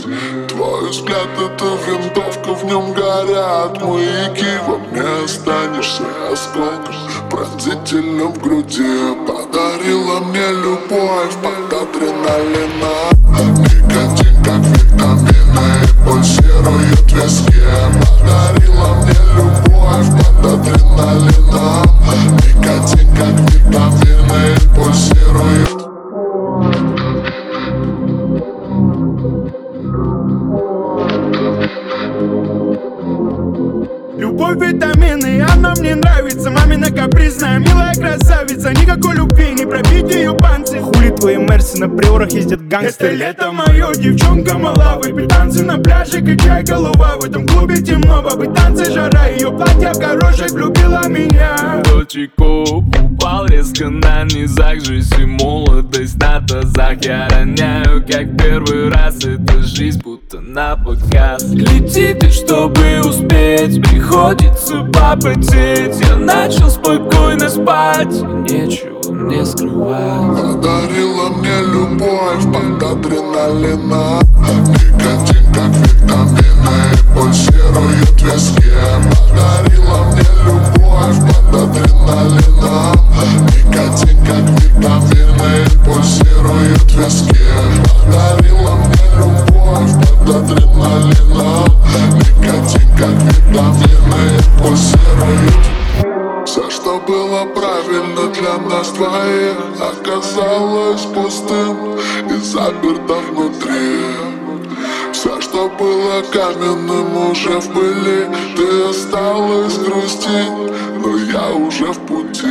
Твой взгляд — это винтовка, в нем горят маяки. Во мне останешься осколком, пронзительным в груди. Подарила мне любовь под адреналином. Никотин, как витамины, пульсирует в виске. Подарила мне любовь под адреналином. Никотин, как витамины, пульсирует. Любовь, витамины, она мне нравится. Мамина капризная, милая красавица. Никакой любви, не пробить ее панцирь. Хули твои мерсы, на приорах ездят гангстеры. Это лето мое, девчонка мала. Выпить танцы на пляже, качай голова. В этом клубе темно, бабы танцы, жара. Ее платье в горошек влюбила меня. Дочеков упал резко на низах. Жизнь и молодость на тазах. Я роняю, как первый раз. Эта жизнь будто на показ. Лети ты, чтобы успеть, приходится попотеть. Я начал спокойно спать, нечего мне скрывать. Подарила мне любовь под адреналином. Никотин, как витамины, пульсирует в виске. Подарила мне любовь под адреналином. Никотин, как витамины, пульсирует в виске. Подарила мне любовь под адреналином. Никотин, как витамины, пульсирует. Все, что было правильно для нас двоих, оказалось пустым и заперто внутри. Все, что было каменным, уже в пыли. Ты осталась грустить, но я уже в пути.